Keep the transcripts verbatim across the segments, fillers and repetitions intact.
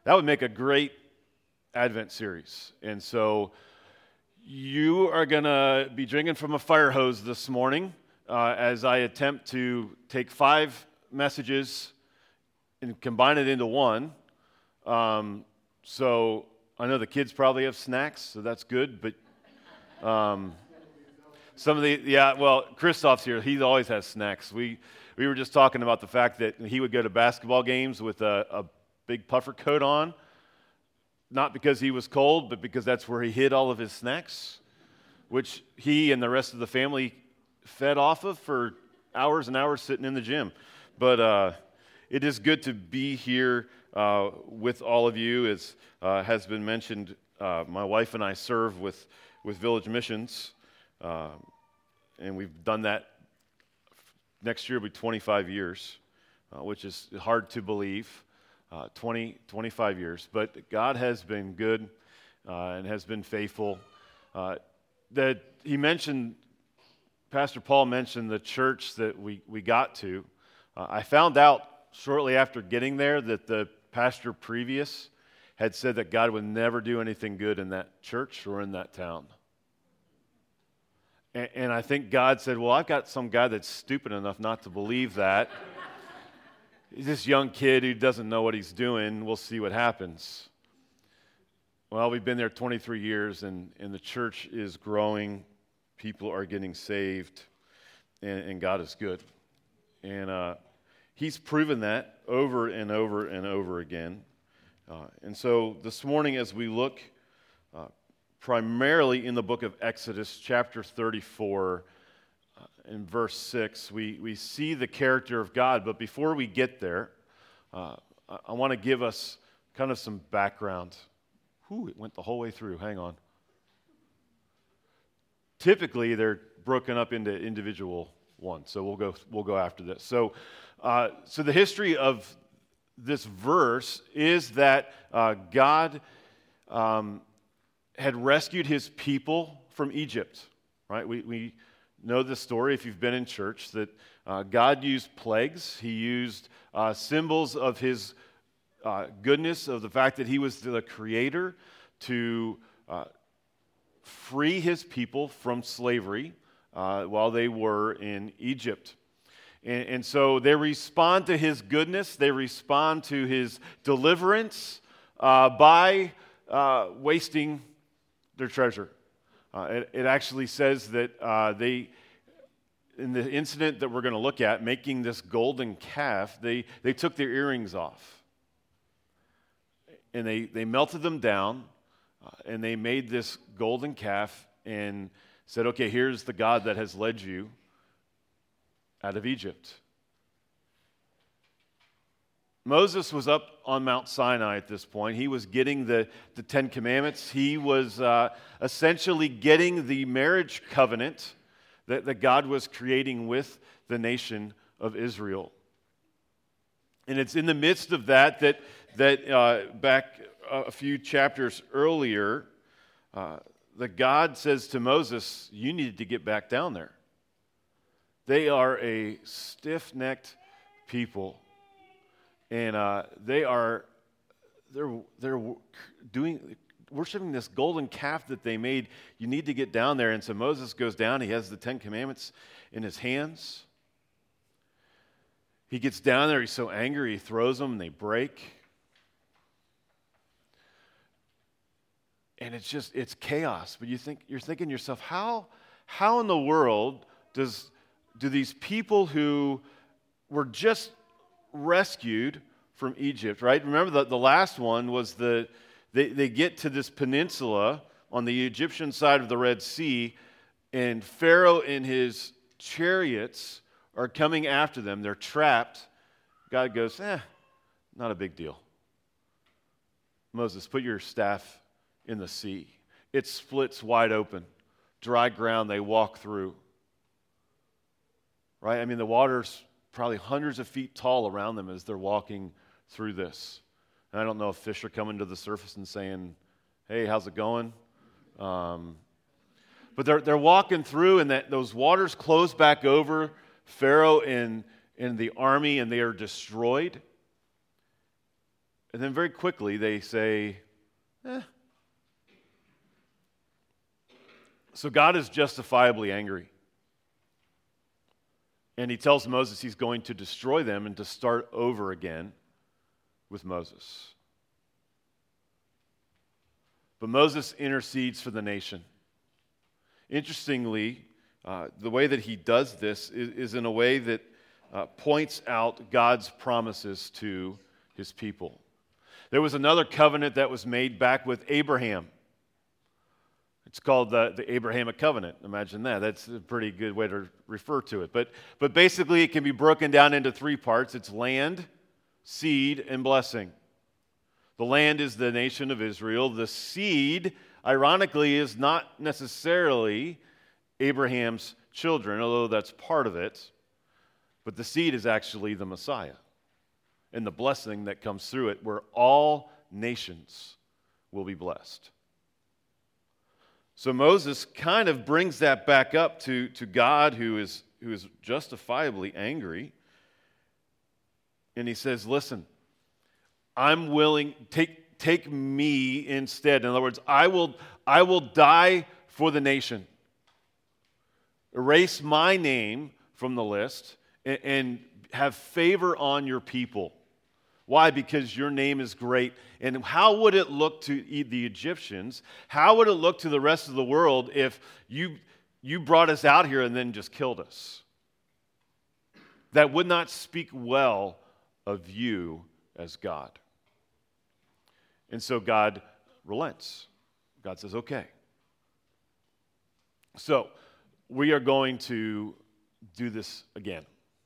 That would make a great Advent series. And so you are going to be drinking from a fire hose this morning uh, as I attempt to take five messages and combine it into one. Um, so I know the kids probably have snacks, so that's good. But um, some of the, yeah, well, Christoph's here. He always has snacks. We we were just talking about the fact that he would go to basketball games with a, a big puffer coat on. Not because he was cold, but because that's where he hid all of his snacks, which he and the rest of the family fed off of for hours and hours sitting in the gym. But uh, it is good to be here uh, with all of you. As uh, has been mentioned, uh, my wife and I serve with, with Village Missions, uh, and we've done that. Next year will be twenty-five years, uh, which is hard to believe. Uh, twenty, twenty-five years, but God has been good uh, and has been faithful. Uh, that he mentioned, Pastor Paul mentioned the church that we, we got to. Uh, I found out shortly after getting there that the pastor previous had said that God would never do anything good in that church or in that town. And, and I think God said, well, I've got some guy that's stupid enough not to believe that. He's this young kid who doesn't know what he's doing. We'll see what happens. Well, we've been there twenty-three years, and, and the church is growing. People are getting saved, and, and God is good. And uh, he's proven that over and over and over again. Uh, and so this morning, as we look uh, primarily in the book of Exodus, chapter thirty-four, in verse six, we, we see the character of God. But before we get there, uh, I, I want to give us kind of some background. Whew, it went the whole way through. Hang on. Typically, they're broken up into individual ones. So we'll go we'll go after this. So, uh, so the history of this verse is that uh, God um, had rescued His people from Egypt. Right? We we. know the story if you've been in church that uh, God used plagues. He used uh, symbols of His uh, goodness, of the fact that He was the creator, to uh, free His people from slavery uh, while they were in Egypt. And, and so they respond to His goodness, they respond to His deliverance uh, by uh, wasting their treasure. Uh, it, it actually says that uh, they, in the incident that we're going to look at, making this golden calf, they, they took their earrings off. And they, they melted them down, uh, and they made this golden calf and said, okay, here's the God that has led you out of Egypt. Moses was up on Mount Sinai at this point. He was getting the, the Ten Commandments. He was uh, essentially getting the marriage covenant that, that God was creating with the nation of Israel. And it's in the midst of that that, that uh, back a few chapters earlier, uh, that God says to Moses, you need to get back down there. They are a stiff-necked people. And uh, they are, they're they're doing, worshiping this golden calf that they made. You need to get down there. And so Moses goes down. He has the Ten Commandments in his hands. He gets down there. He's so angry. He throws them, and they break. And it's just, it's chaos. But you think, you're thinking to yourself, how, how in the world does, do these people who were just rescued from Egypt, right? Remember the, the last one was the, they, they get to this peninsula on the Egyptian side of the Red Sea, and Pharaoh and his chariots are coming after them. They're trapped. God goes, eh, not a big deal. Moses, put your staff in the sea. It splits wide open. Dry ground they walk through. Right? I mean, the water's probably hundreds of feet tall around them as they're walking through this. And I don't know if fish are coming to the surface and saying, hey, how's it going? Um, but they're they're walking through, and that those waters close back over Pharaoh and, and the army, and they are destroyed. And then very quickly they say, eh. So God is justifiably angry. And he tells Moses he's going to destroy them and to start over again with Moses. But Moses intercedes for the nation. Interestingly, uh, the way that he does this is, is in a way that uh, points out God's promises to his people. There was another covenant that was made back with Abraham. It's called the, the Abrahamic covenant. Imagine that. That's a pretty good way to refer to it. But, but basically, it can be broken down into three parts. It's land, seed, and blessing. The land is the nation of Israel. The seed, ironically, is not necessarily Abraham's children, although that's part of it. But the seed is actually the Messiah and the blessing that comes through it, where all nations will be blessed. So Moses kind of brings that back up to, to God, who is, who is justifiably angry. And he says, listen, I'm willing, take, take me instead. In other words, I will, I will die for the nation. Erase my name from the list and, and have favor on your people. Why? Because your name is great. And how would it look to the Egyptians? How would it look to the rest of the world if you, you brought us out here and then just killed us? That would not speak well of you as God. And so God relents. God says, okay. So we are going to do this again.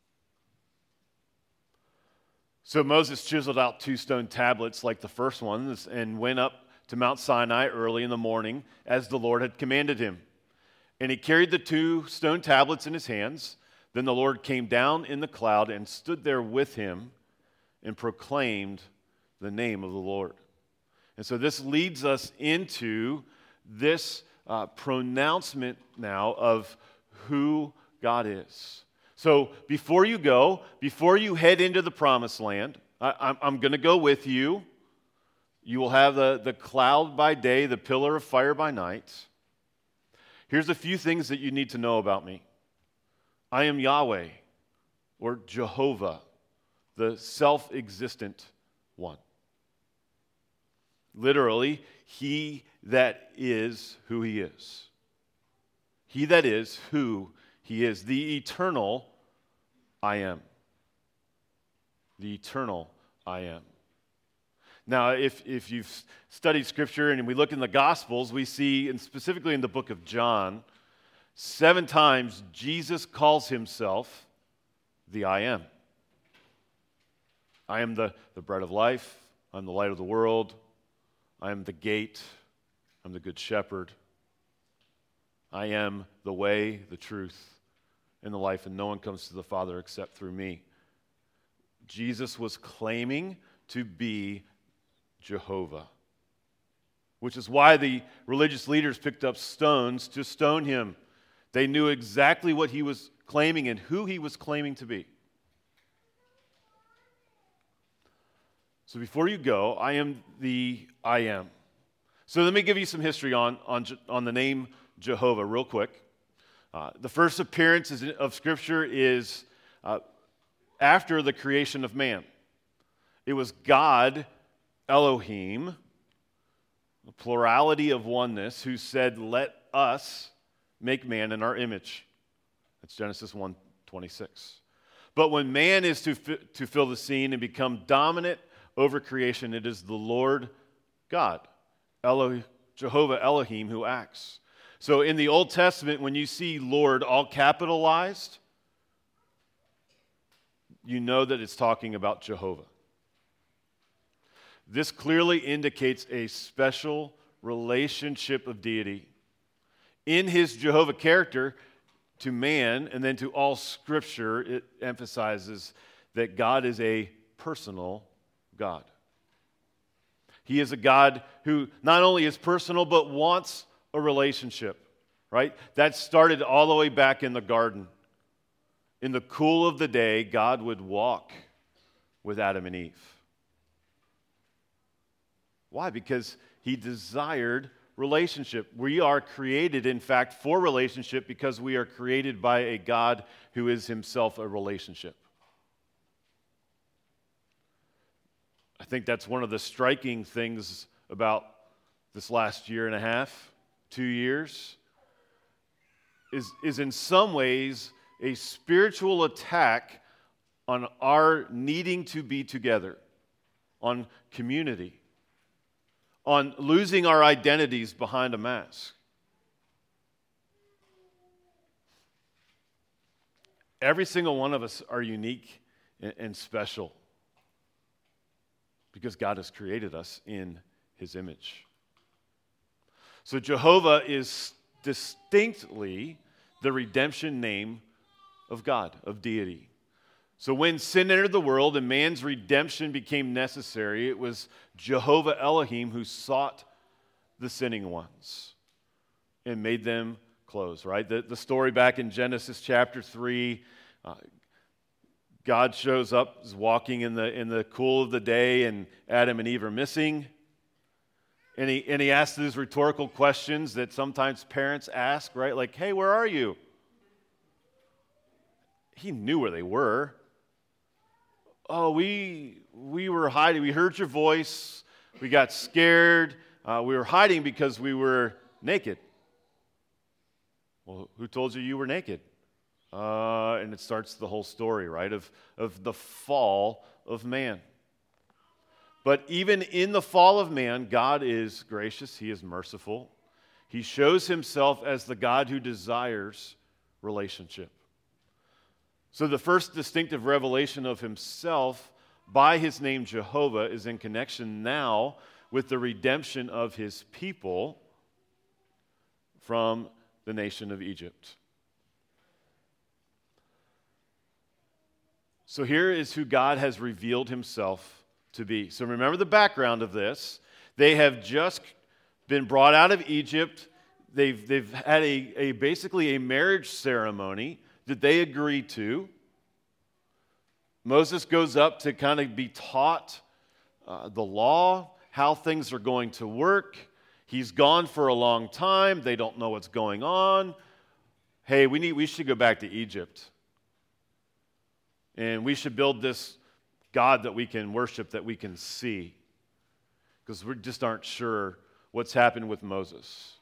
So Moses chiseled out two stone tablets like the first ones and went up to Mount Sinai early in the morning as the Lord had commanded him. And he carried the two stone tablets in his hands. Then the Lord came down in the cloud and stood there with him and proclaimed the name of the Lord. And so this leads us into this uh, pronouncement now of who God is. So before you go, before you head into the promised land, I, I'm, I'm going to go with you. You will have the, the cloud by day, the pillar of fire by night. Here's a few things that you need to know about me. I am Yahweh, or Jehovah, the self-existent one. Literally, he that is who he is. He that is who he is. The eternal I am. The eternal I am. Now, if, if you've studied Scripture and we look in the Gospels, we see, and specifically in the book of John, seven times Jesus calls himself the I am. I am the, the bread of life. I'm the light of the world. I am the gate. I'm the good shepherd. I am the way, the truth, and the life, and no one comes to the Father except through me. Jesus was claiming to be Jehovah, which is why the religious leaders picked up stones to stone him. They knew exactly what he was claiming and who he was claiming to be. So before you go, I am the I am. So let me give you some history on, on, on the name Jehovah real quick. Uh, the first appearance is, of Scripture is uh, after the creation of man. It was God, Elohim, the plurality of oneness, who said, let us make man in our image. That's Genesis one twenty-six. But when man is to, fi- to fill the scene and become dominant over creation, it is the Lord God, Elo- Jehovah Elohim, who acts. So in the Old Testament, when you see Lord all capitalized, you know that it's talking about Jehovah. This clearly indicates a special relationship of deity in his Jehovah character to man, and then to all Scripture. It emphasizes that God is a personal God. He is a God who not only is personal, but wants a relationship, right? That started all the way back in the garden. In the cool of the day, God would walk with Adam and Eve. Why? Because he desired relationship. We are created, in fact, for relationship because we are created by a God who is himself a relationship. I think that's one of the striking things about this last year and a half, two years, is, is in some ways a spiritual attack on our needing to be together, on community, on losing our identities behind a mask. Every single one of us are unique and, and special because God has created us in his image. So Jehovah is distinctly the redemption name of God, of deity. So when sin entered the world and man's redemption became necessary, it was Jehovah Elohim who sought the sinning ones and made them close, right? The, the story back in Genesis chapter three, uh, God shows up, is walking in the, in the cool of the day, and Adam and Eve are missing. And he, and he asks these rhetorical questions that sometimes parents ask, right? Like, hey, where are you? He knew where they were. Oh, we we were hiding. We heard your voice. We got scared. Uh, we were hiding because we were naked. Well, who told you you were naked? Uh, and it starts the whole story, right, of, of the fall of man. But even in the fall of man, God is gracious. He is merciful. He shows himself as the God who desires relationship. So the first distinctive revelation of himself by his name Jehovah is in connection now with the redemption of his people from the nation of Egypt. So here is who God has revealed himself to be. So remember the background of this. They have just been brought out of Egypt. They've, they've had a, a basically a marriage ceremony that they agreed to. Moses goes up to kind of be taught uh, the law, how things are going to work. He's gone for a long time. They don't know what's going on. Hey, we need we should go back to Egypt. And we should build this God that we can worship, that we can see. Because we just aren't sure what's happened with Moses.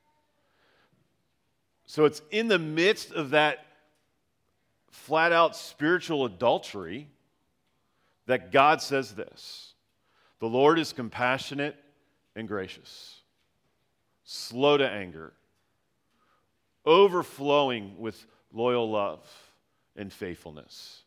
So it's in the midst of that flat-out spiritual adultery that God says this: the Lord is compassionate and gracious, slow to anger, overflowing with loyal love and faithfulness.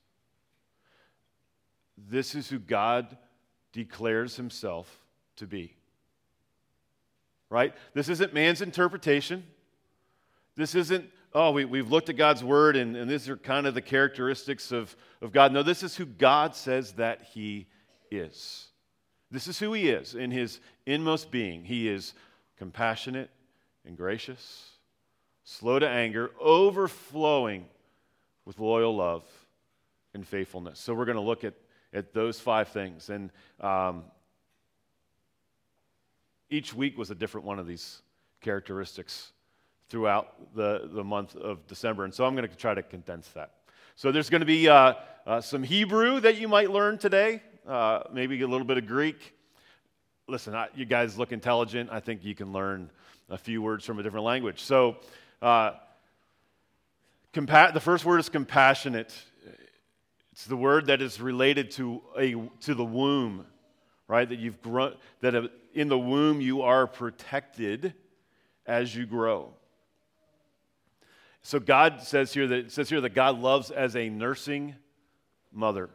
This is who God declares himself to be. Right? This isn't man's interpretation. This isn't, oh, we, we've looked at God's word and, and these are kind of the characteristics of, of God. No, this is who God says that he is. This is who he is in his inmost being. He is compassionate and gracious, slow to anger, overflowing with loyal love and faithfulness. So we're going to look at at those five things. And um, each week was a different one of these characteristics throughout the, the month of December. And so I'm going to try to condense that. So there's going to be uh, uh, some Hebrew that you might learn today, uh, maybe a little bit of Greek. Listen, I, you guys look intelligent. I think you can learn a few words from a different language. So uh, compa- the first word is compassionate. It's the word that is related to a to the womb, right? That you've grown, that in the womb you are protected as you grow. So God says here that it says here that God loves as a nursing mother.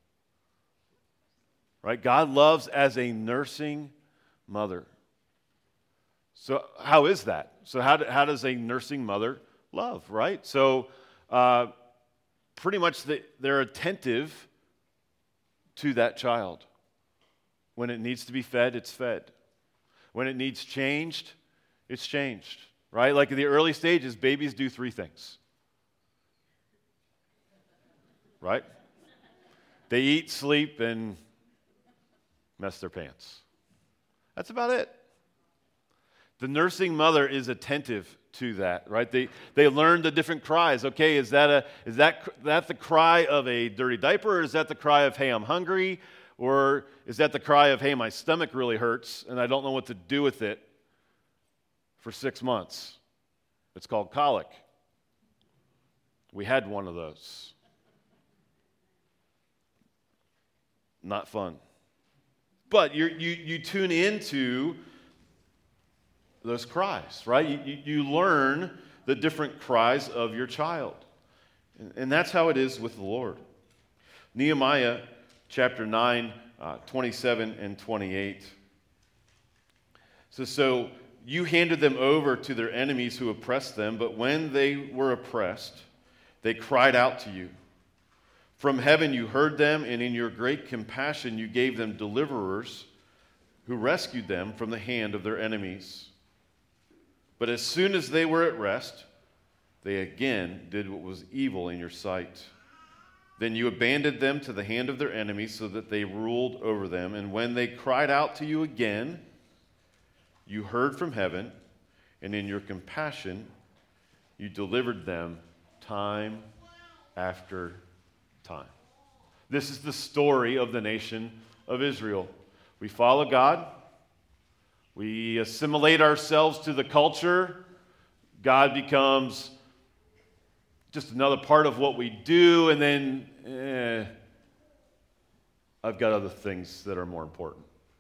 Right? God loves as a nursing mother. So how is that? So how, do, how does a nursing mother love, right? So uh, pretty much the, they're attentive to that child. When it needs to be fed, it's fed. When it needs changed, it's changed, right? Like in the early stages, babies do three things, right? They eat, sleep, and mess their pants. That's about it. The nursing mother is attentive to that, right? They they learn the different cries. Okay, is that a is that that the cry of a dirty diaper, or is that the cry of hey, I'm hungry, or is that the cry of hey, my stomach really hurts and I don't know what to do with it for six months? It's called colic. We had one of those. Not fun. But you you you tune into those cries, right? You, you, you learn the different cries of your child. And, and that's how it is with the Lord. Nehemiah chapter nine, uh, twenty-seven and twenty-eight. So, so you handed them over to their enemies who oppressed them, but when they were oppressed, they cried out to you. From heaven you heard them, and in your great compassion you gave them deliverers who rescued them from the hand of their enemies. But as soon as they were at rest, they again did what was evil in your sight. Then you abandoned them to the hand of their enemies so that they ruled over them. And when they cried out to you again, you heard from heaven, and in your compassion you delivered them time after time. This is the story of the nation of Israel. We follow God. We assimilate ourselves to the culture. God becomes just another part of what we do, and then eh, I've got other things that are more important.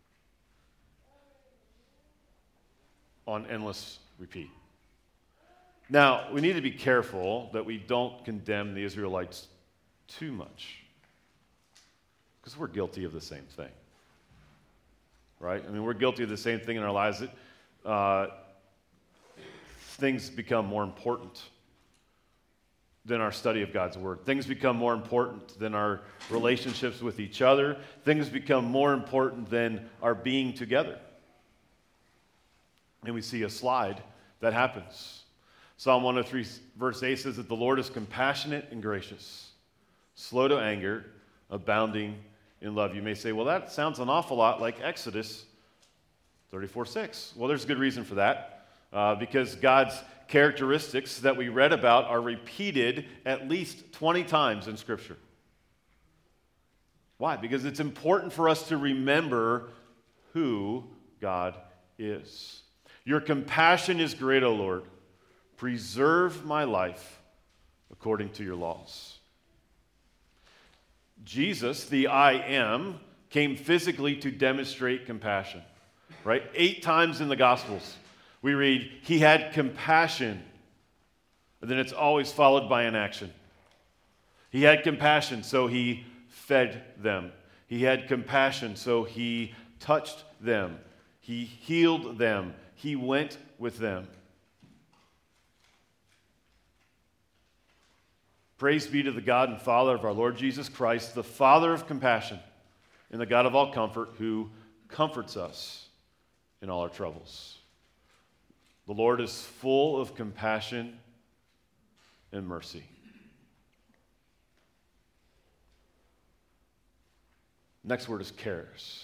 On endless repeat. Now, we need to be careful that we don't condemn the Israelites too much, because we're guilty of the same thing. Right? I mean, we're guilty of the same thing in our lives. That uh, things become more important than our study of God's Word. Things become more important than our relationships with each other. Things become more important than our being together. And we see a slide that happens. Psalm one oh three, verse eight says that the Lord is compassionate and gracious, slow to anger, abounding in love. You may say, well, that sounds an awful lot like Exodus thirty-four six. Well, there's good reason for that, uh, because God's characteristics that we read about are repeated at least twenty times in Scripture. Why? Because it's important for us to remember who God is. Your compassion is great, O Lord. Preserve my life according to your laws. Jesus, the I am, came physically to demonstrate compassion, right? Eight times in the Gospels, we read, he had compassion, and then it's always followed by an action. He had compassion, so he fed them. He had compassion, so he touched them. He healed them. He went with them. Praise be to the God and Father of our Lord Jesus Christ, the Father of compassion and the God of all comfort, who comforts us in all our troubles. The Lord is full of compassion and mercy. Next word is charis.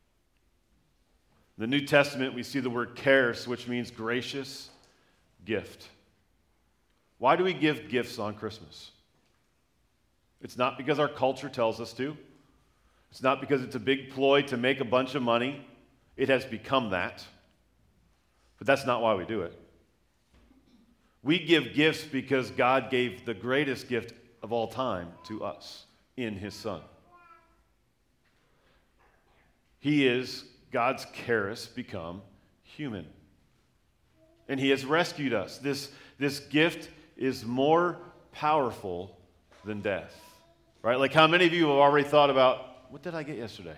In the New Testament, we see the word charis, which means gracious gift. Why do we give gifts on Christmas? It's not because our culture tells us to. It's not because it's a big ploy to make a bunch of money. It has become that. But that's not why we do it. We give gifts because God gave the greatest gift of all time to us in His Son. He is God's charis become human. And He has rescued us. This, this gift is more powerful than death. Right? Like, how many of you have already thought about, what did I get yesterday?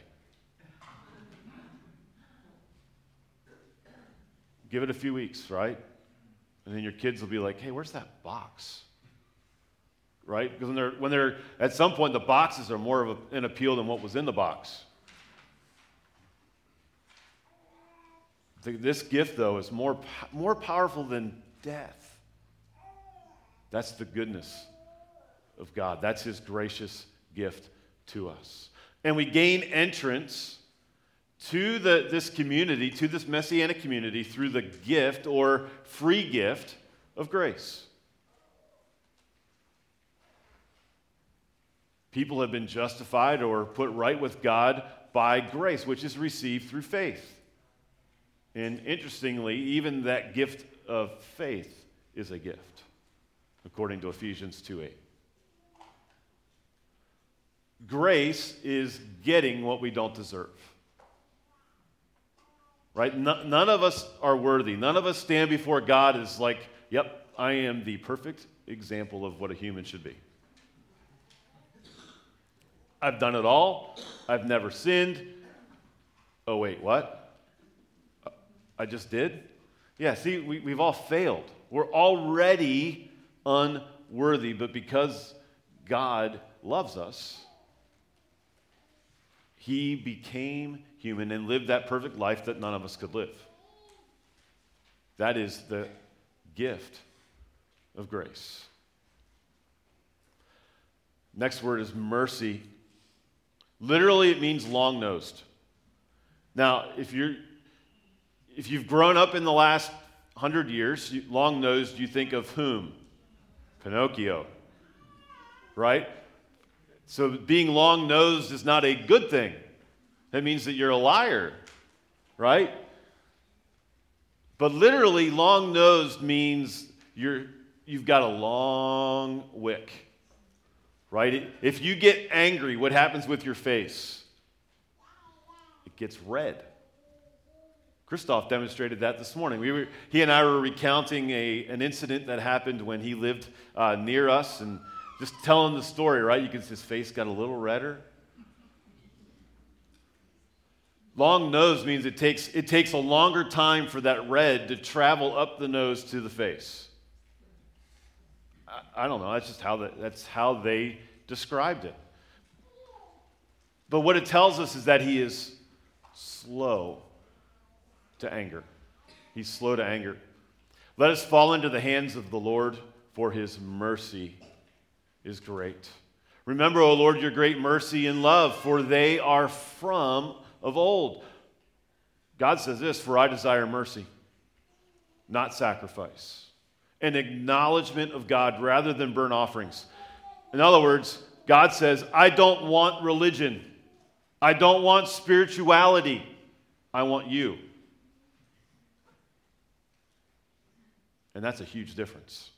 Give it a few weeks, right? And then your kids will be like, hey, where's that box? Right? Because when they're, when they're at some point, the boxes are more of a, an appeal than what was in the box. This gift, though, is more, more powerful than death. That's the goodness of God. That's His gracious gift to us. And we gain entrance to the, this community, to this Messianic community, through the gift or free gift of grace. People have been justified or put right with God by grace, which is received through faith. And interestingly, even that gift of faith is a gift, according to Ephesians two eight. Grace is getting what we don't deserve. Right? No, none of us are worthy. None of us stand before God as like, yep, I am the perfect example of what a human should be. I've done it all. I've never sinned. Oh, wait, what? I just did? Yeah, see, we, we've all failed. We're already unworthy, but because God loves us, He became human and lived that perfect life that none of us could live. That is the gift of grace. Next word is mercy. Literally, it means long-nosed. Now, if you're if you've grown up in the last hundred years, you, long-nosed, you think of whom? Pinocchio, right? So being long-nosed is not a good thing. That means that you're a liar, right? But literally, long-nosed means you're you've got a long wick. Right? If you get angry, what happens with your face? It gets red. Christoph demonstrated that this morning. We were, he and I were recounting a, an incident that happened when he lived uh, near us and just telling the story, right? You can see his face got a little redder. Long nose means it takes, it takes a longer time for that red to travel up the nose to the face. I don't know, that's just how the, that's how they described it. But what it tells us is that he is slow to anger. He's slow to anger. Let us fall into the hands of the Lord, for his mercy is great. Remember, O Lord, your great mercy and love, for they are from of old. God says this, for I desire mercy, not sacrifice. An acknowledgement of God rather than burnt offerings. In other words, God says, I don't want religion. I don't want spirituality. I want you. And that's a huge difference.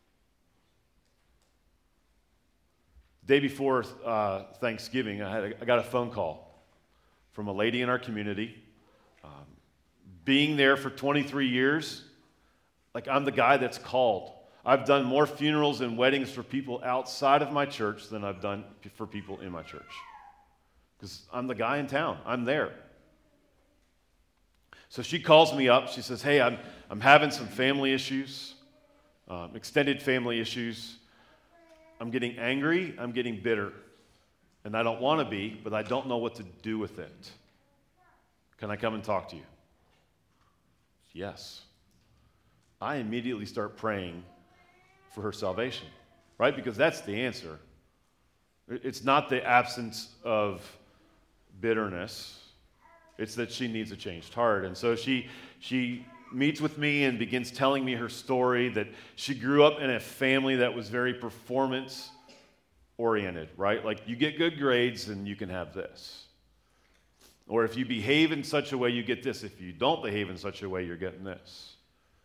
The day before uh, Thanksgiving, I, had a, I got a phone call from a lady in our community. Um, being there for twenty-three years, like I'm the guy that's called. I've done more funerals and weddings for people outside of my church than I've done for people in my church. Because I'm the guy in town. I'm there. So she calls me up. She says, hey, I'm, I'm having some family issues, um, extended family issues. I'm getting angry. I'm getting bitter. And I don't want to be, but I don't know what to do with it. Can I come and talk to you? Yes. I immediately start praying for her salvation, right? Because that's the answer. It's not the absence of bitterness. It's that she needs a changed heart. And so she she meets with me and begins telling me her story, that she grew up in a family that was very performance-oriented, right? Like, you get good grades and you can have this. Or if you behave in such a way, you get this. If you don't behave in such a way, you're getting this.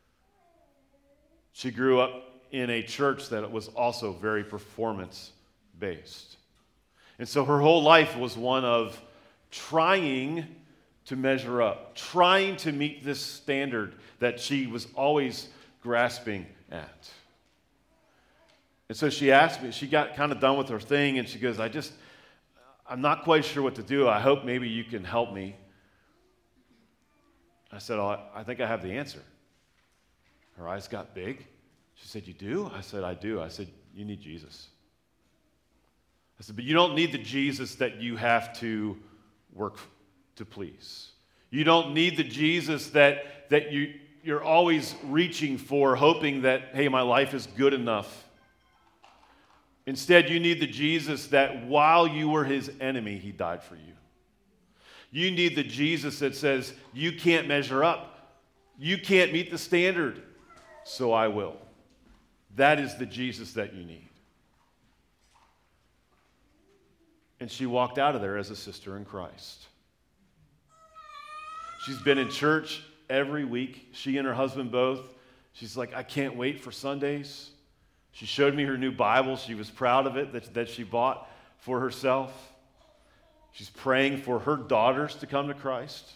She grew up in a church that was also very performance-based. And so her whole life was one of trying to measure up, trying to meet this standard that she was always grasping at. And so she asked me, she got kind of done with her thing, and she goes, I just, I'm not quite sure what to do. I hope maybe you can help me. I said, oh, I think I have the answer. Her eyes got big. She said, you do? I said, I do. I said, you need Jesus. I said, but you don't need the Jesus that you have to work to please. You don't need the Jesus that, that you, you're always reaching for, hoping that, hey, my life is good enough. Instead, you need the Jesus that while you were his enemy, he died for you. You need the Jesus that says, you can't measure up. You can't meet the standard, so I will. That is the Jesus that you need. And she walked out of there as a sister in Christ. She's been in church every week, she and her husband both. She's like, I can't wait for Sundays. She showed me her new Bible. She was proud of it, that, that she bought for herself. She's praying for her daughters to come to Christ.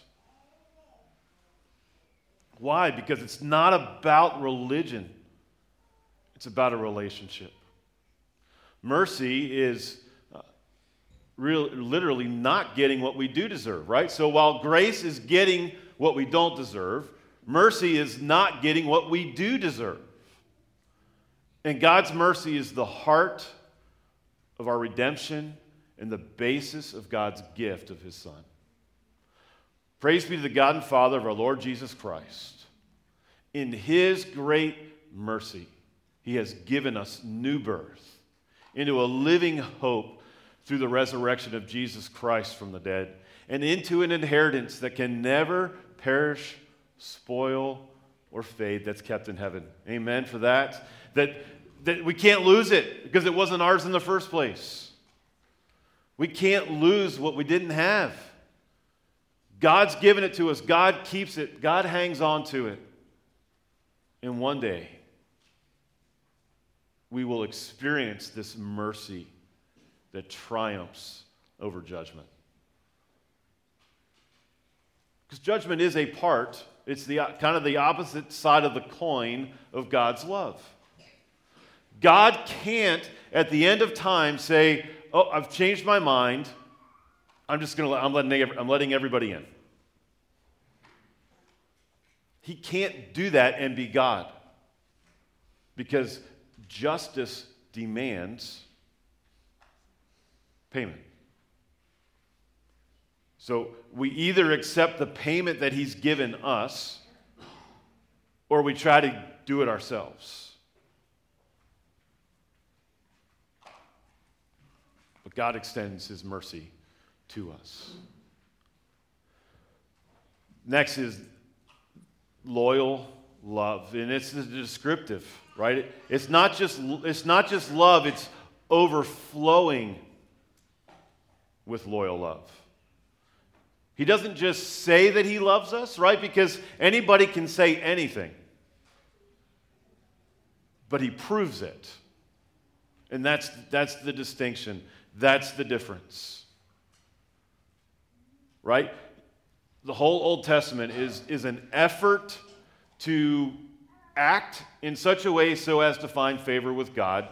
Why? Because it's not about religion. It's about a relationship. Mercy is uh, real, literally not getting what we do deserve, right? So while grace is getting what we don't deserve, mercy is not getting what we do deserve. And God's mercy is the heart of our redemption and the basis of God's gift of his Son. Praise be to the God and Father of our Lord Jesus Christ. In his great mercy, he has given us new birth into a living hope through the resurrection of Jesus Christ from the dead, and into an inheritance that can never perish, spoil, or fade, that's kept in heaven. Amen for that. That, that we can't lose it because it wasn't ours in the first place. We can't lose what we didn't have. God's given it to us. God keeps it. God hangs on to it. And one day, we will experience this mercy that triumphs over judgment. Because judgment is a part, it's the kind of the opposite side of the coin of God's love. God can't, at the end of time, say, oh, I've changed my mind. I'm just going to, I'm letting, I'm letting everybody in. He can't do that and be God. Because justice demands payment. So we either accept the payment that he's given us, or we try to do it ourselves. But God extends his mercy to us. Next is loyal love, and it's descriptive, right? It's not just it's not just love, it's overflowing with loyal love. He doesn't just say that he loves us, right? Because anybody can say anything. But he proves it. And that's that's the distinction. That's the difference. Right? The whole Old Testament is, is an effort to act in such a way so as to find favor with God.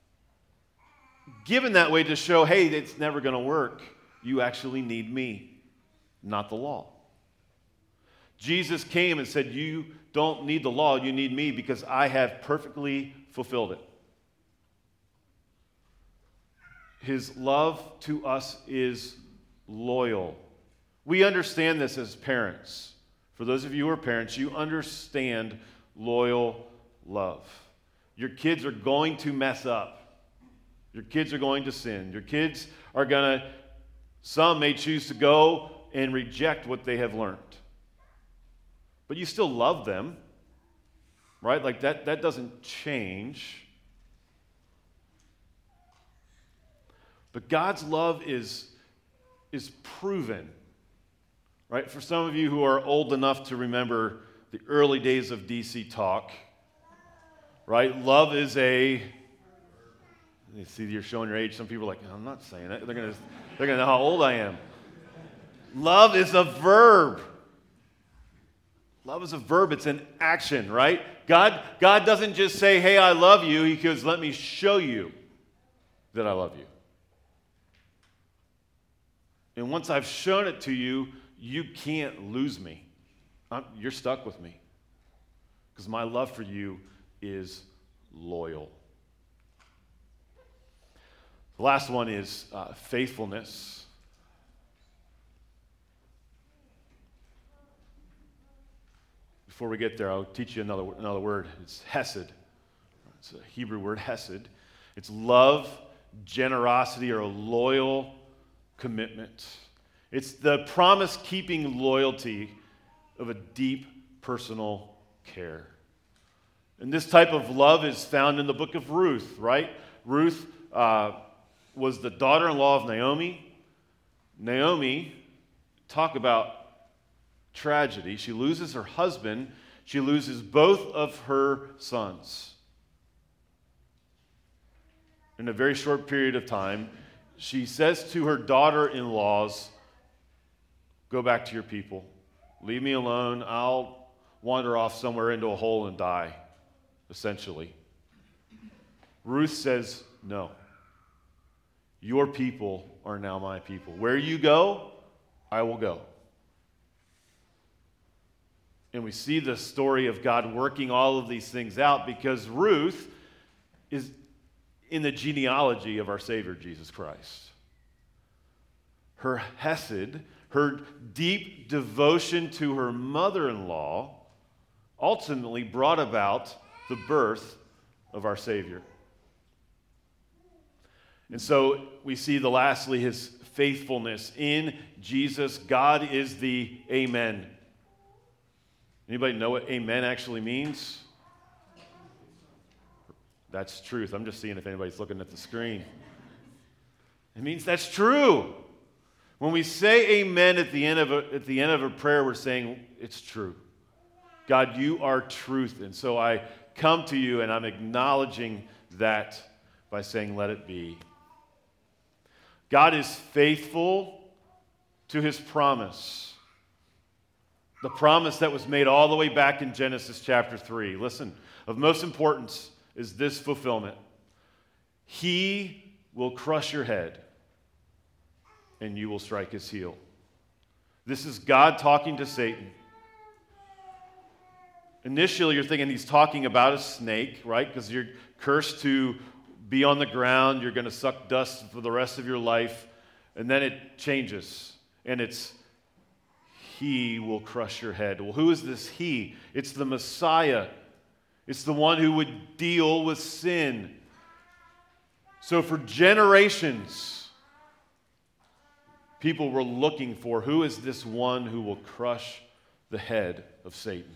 Given that way to show, hey, it's never going to work. You actually need me, not the law. Jesus came and said, you don't need the law, you need me because I have perfectly fulfilled it. His love to us is loyal. We understand this as parents. For those of you who are parents, you understand loyal love. Your kids are going to mess up. Your kids are going to sin. Your kids are going to, some may choose to go and reject what they have learned. But you still love them, right? Like that, that doesn't change. But God's love is, is proven, right? For some of you who are old enough to remember the early days of D C Talk, right? Love is a, you see you're showing your age. Some people are like, I'm not saying that. They're going to they're gonna know how old I am. Love is a verb. Love is a verb. It's an action, right? God, God doesn't just say, hey, I love you. He goes, let me show you that I love you. And once I've shown it to you, you can't lose me. I'm, you're stuck with me. Because my love for you is loyal. The last one is uh, faithfulness. Before we get there, I'll teach you another, another word. It's hesed. It's a Hebrew word, hesed. It's love, generosity, or a loyal commitment. It's the promise-keeping loyalty of a deep personal care. And this type of love is found in the book of Ruth, right? Ruth uh, was the daughter-in-law of Naomi. Naomi, talk about tragedy. She loses her husband. She loses both of her sons. In a very short period of time, she says to her daughter-in-laws, go back to your people. Leave me alone. I'll wander off somewhere into a hole and die, essentially. Ruth says, no. Your people are now my people. Where you go, I will go. And we see the story of God working all of these things out because Ruth is in the genealogy of our Savior, Jesus Christ. Her hesed, her deep devotion to her mother-in-law, ultimately brought about the birth of our Savior. And so we see the lastly his faithfulness in Jesus. God is the Amen. Anybody know what amen actually means? That's truth. I'm just seeing if anybody's looking at the screen. It means that's true. When we say amen at the end of a, at the end of a prayer, we're saying it's true. God, you are truth. And so I come to you and I'm acknowledging that by saying, let it be. God is faithful to his promise. The promise that was made all the way back in Genesis chapter three. Listen, of most importance is this fulfillment. He will crush your head, and you will strike his heel. This is God talking to Satan. Initially, you're thinking he's talking about a snake, right? Because you're cursed to be on the ground. You're going to suck dust for the rest of your life. And then it changes, and it's he will crush your head. Well, who is this he? It's the Messiah. It's the one who would deal with sin. So for generations, people were looking for who is this one who will crush the head of Satan.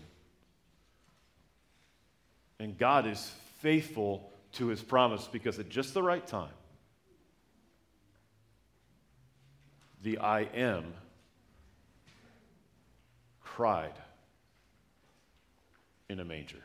And God is faithful to his promise because at just the right time, the I am cried in a manger.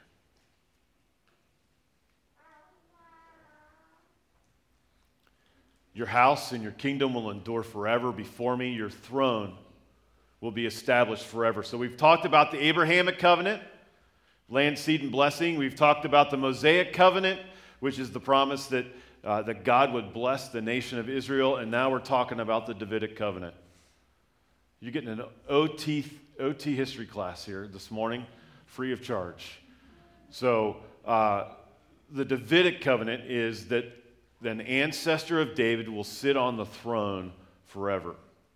Your house and your kingdom will endure forever before me. Your throne will be established forever. So we've talked about the Abrahamic covenant, land, seed, and blessing. We've talked about the Mosaic covenant, which is the promise that, uh, that God would bless the nation of Israel. And now we're talking about the Davidic covenant. You're getting an O T, O T history class here this morning, free of charge. So uh, the Davidic covenant is that an ancestor of David will sit on the throne forever.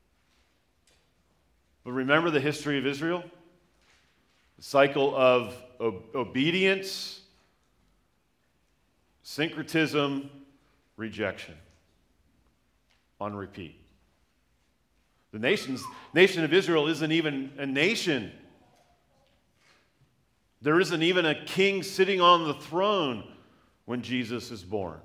But remember the history of Israel? The cycle of o- obedience, syncretism, rejection on repeat. The nation's, nation of Israel isn't even a nation. There isn't even a king sitting on the throne when Jesus is born.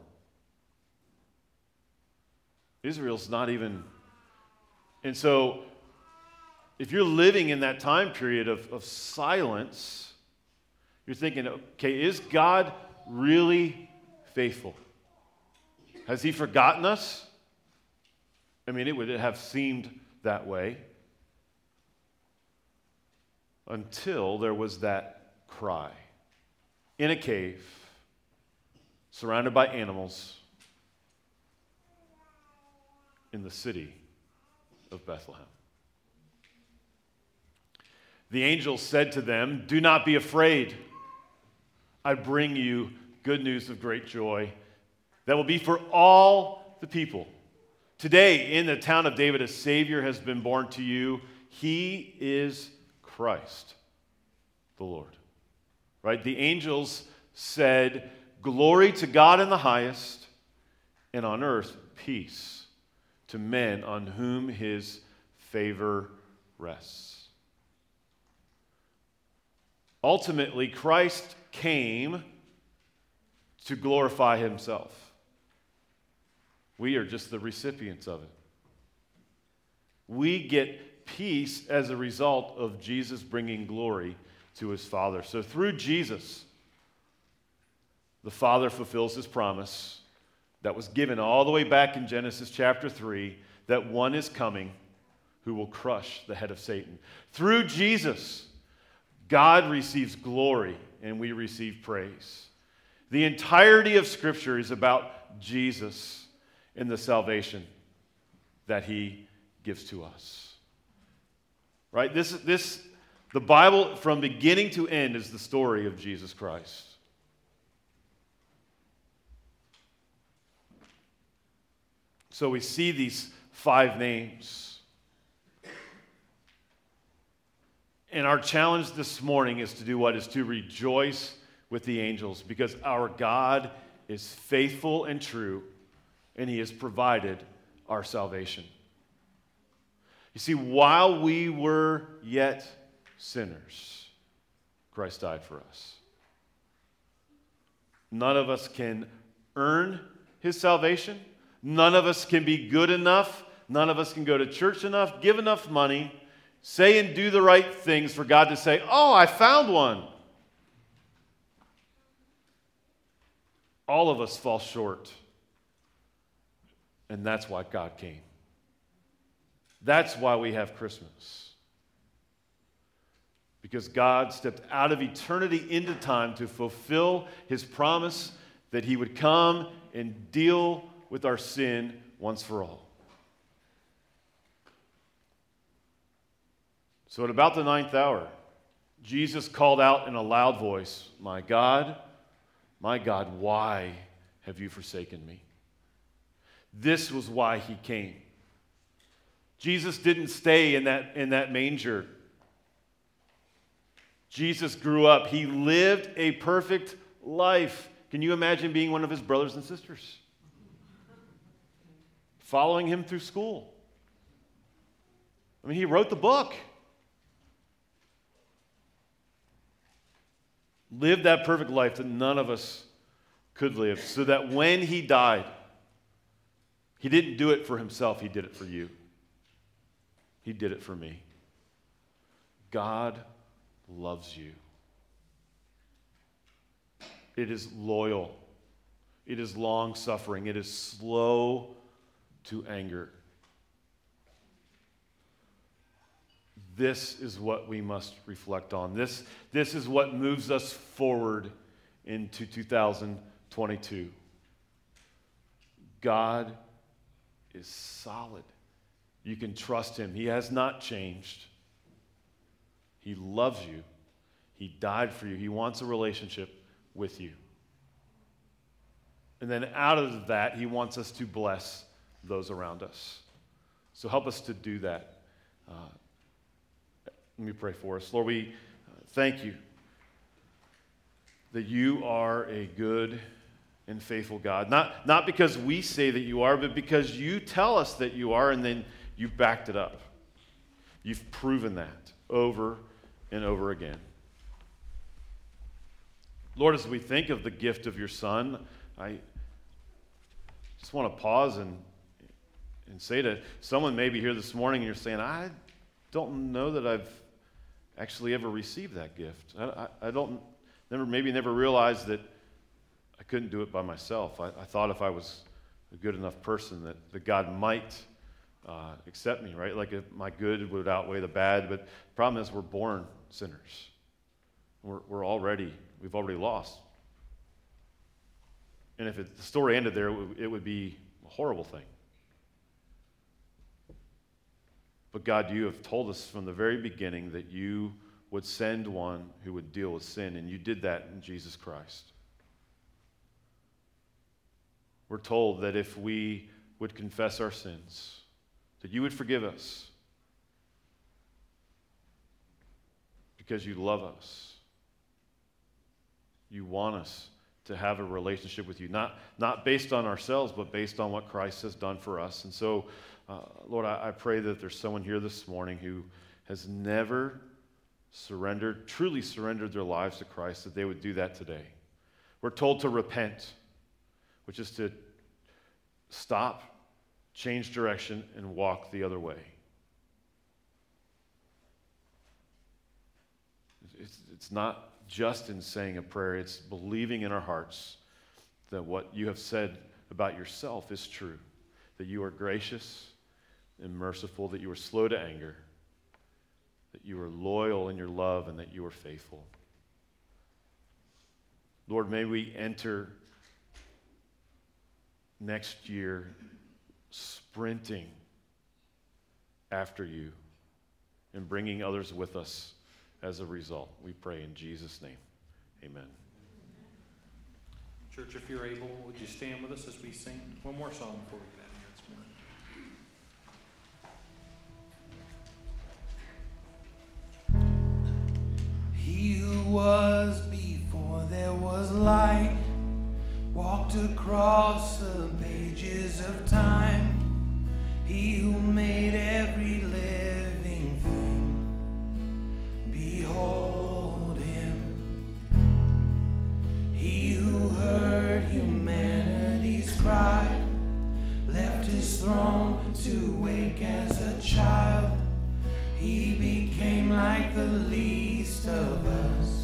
Israel's not even... And so, if you're living in that time period of, of silence, you're thinking, okay, is God really faithful? Has he forgotten us? I mean, it would have seemed that way until there was that cry in a cave, surrounded by animals, in the city of Bethlehem. The angel said to them, "Do not be afraid. I bring you good news of great joy that will be for all the people. Today, in the town of David, a Savior has been born to you. He is Christ, the Lord." Right? The angels said, "Glory to God in the highest, and on earth peace to men on whom his favor rests. Ultimately, Christ came to glorify himself. We are just the recipients of it. We get peace as a result of Jesus bringing glory to his Father. So through Jesus, the Father fulfills his promise that was given all the way back in Genesis chapter three, that one is coming who will crush the head of Satan. Through Jesus, God receives glory and we receive praise. The entirety of Scripture is about Jesus and the salvation that he gives to us. Right? This, this, the Bible, from beginning to end, is the story of Jesus Christ. So we see these five names. And our challenge this morning is to do what? Is to rejoice with the angels, because our God is faithful and true, and he has provided our salvation. You see, while we were yet sinners, Christ died for us. None of us can earn his salvation. None of us can be good enough. None of us can go to church enough, give enough money, say and do the right things for God to say, oh, I found one. All of us fall short. And that's why God came. That's why we have Christmas. Because God stepped out of eternity into time to fulfill his promise that he would come and deal with our sin once for all. So at about the ninth hour, Jesus called out in a loud voice, "My God, my God, why have you forsaken me?" This was why he came. Jesus didn't stay in that, in that manger. Jesus grew up. He lived a perfect life. Can you imagine being one of his brothers and sisters? Following him through school. I mean, he wrote the book. Lived that perfect life that none of us could live, so that when he died, he didn't do it for himself, he did it for you. He did it for me. God loves you. It is loyal. It is long-suffering. It is slow to anger. This is what we must reflect on. This, this is what moves us forward into two thousand twenty-two. God is solid. You can trust him. He has not changed. He loves you. He died for you. He wants a relationship with you. And then out of that, he wants us to bless those around us. So help us to do that. Uh, let me pray for us. Lord, we uh, thank you that you are a good and faithful God. Not, not because we say that you are, but because you tell us that you are, and then you've backed it up. You've proven that over and over again. Lord, as we think of the gift of your Son, I just want to pause and, and say to someone maybe here this morning, and you're saying, I don't know that I've actually ever received that gift. I, I, I don't, never, maybe never realized that I couldn't do it by myself. I, I thought if I was a good enough person that, that God might uh, accept me, right? Like if my good would outweigh the bad, but the problem is we're born sinners. We're, we're already, we've already lost. And if it, the story ended there, it would, it would be a horrible thing. But God, you have told us from the very beginning that you would send one who would deal with sin, and you did that in Jesus Christ. We're told that if we would confess our sins, that you would forgive us because you love us. You want us to have a relationship with you, not, not based on ourselves, but based on what Christ has done for us. And so, uh, Lord, I, I pray that there's someone here this morning who has never surrendered, truly surrendered their lives to Christ, that they would do that today. We're told to repent, which is to stop, change direction, and walk the other way. It's, it's not just in saying a prayer, it's believing in our hearts that what you have said about yourself is true, that you are gracious and merciful, that you are slow to anger, that you are loyal in your love, and that you are faithful. Lord, may we enter next year sprinting after you and bringing others with us as a result. We pray in Jesus' name. Amen. Church, if you're able, would you stand with us as we sing one more song before we get out of here this morning? He who was before there was light walked across the pages of time. He who made every living thing, behold him. He who heard humanity's cry left his throne to wake as a child. He became like the least of us.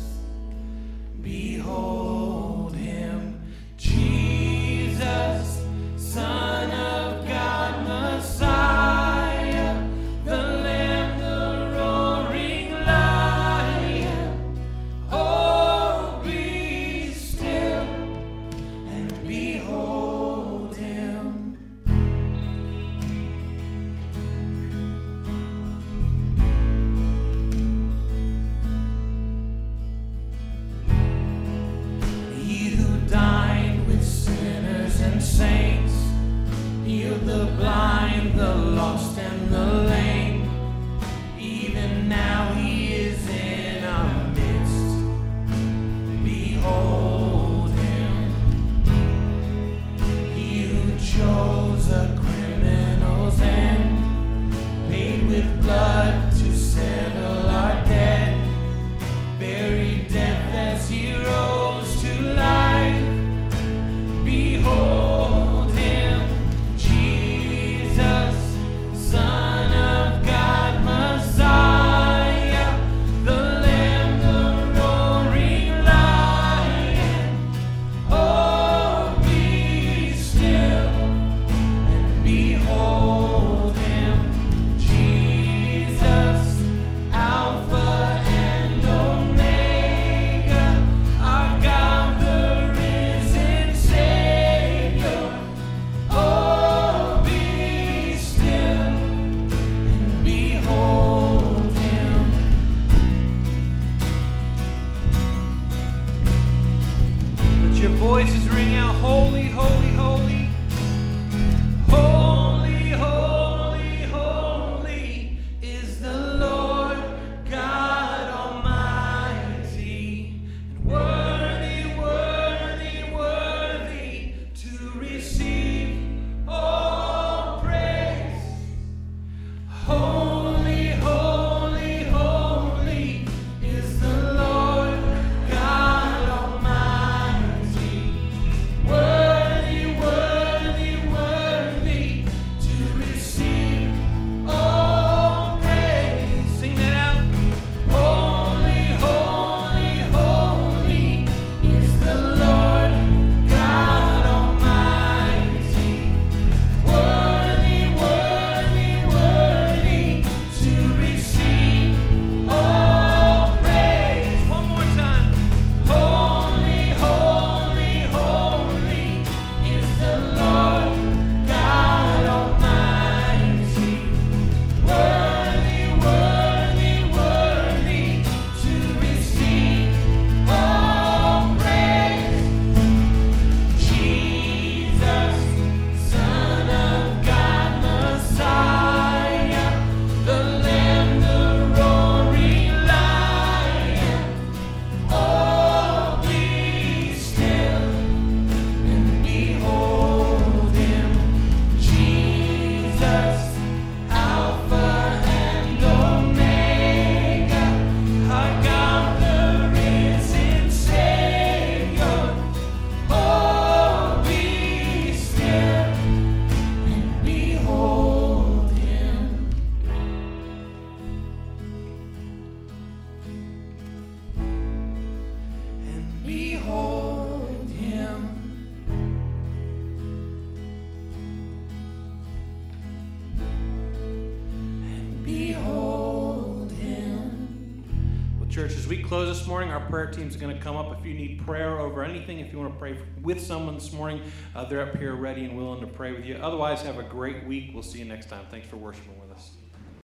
Behold him, Jesus, Son of God, Messiah, the Lamb, the roaring Lion. Oh, be still and behold him. He who dined with sinners and saints, healed the blind, the lost, and the lame. Even now he is in our midst. Behold him. He who chose a criminal's end, paid with blood to settle our debt, buried death as he rose to life. Behold him, Jesus, Son of God, Messiah, the Lamb, the roaring Lion. Oh, be still and behold him, Jesus, Alpha and Omega, our God, the risen Savior. Oh, be still and behold him. Let your voices ring out, holy, holy, holy. Holy, holy, holy is the Lord God Almighty. And worthy, worthy, worthy to receive all praise. Holy, holy, holy is the Lord God Almighty. Worthy, worthy, As we close this morning, our prayer team is going to come up. If you need prayer over anything, if you want to pray with someone this morning, uh, they're up here ready and willing to pray with you. Otherwise, have a great week. We'll see you next time. Thanks for worshiping with us.